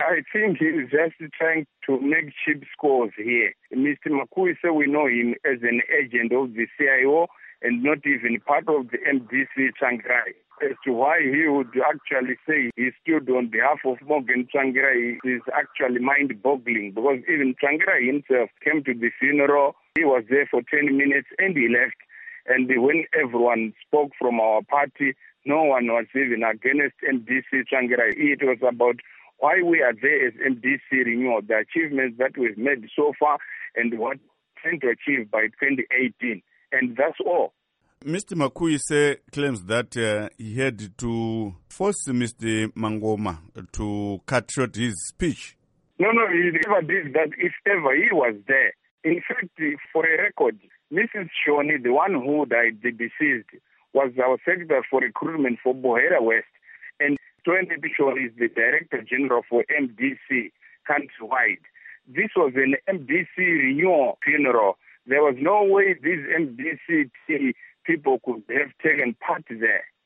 I think he is just trying to make cheap scores here. Mr. Makuise, we know him as an agent of the CIO and not even part of the MDC Tsvangirai. As to why he would actually say he stood on behalf of Morgan Tsvangirai is actually mind-boggling, because even Tsvangirai himself came to the funeral. He was there for 10 minutes and he left. And when everyone spoke from our party, no one was even against MDC Tsvangirai. It was about why we are there as MDC Renewal, the achievements that we've made so far and what we're trying to achieve by 2018. And that's all. Mr. Makuise claims that he had to force Mr. Mangoma to cut short his speech. No, he never did that if ever he was there. In fact, for a record, Mrs. Shoni, the one who died, the deceased, was our Secretary for Recruitment for Bohera West. And Tony Shoni is the Director General for MDC countrywide. This was an MDC renewal funeral. There was no way these MDC people could have taken part there.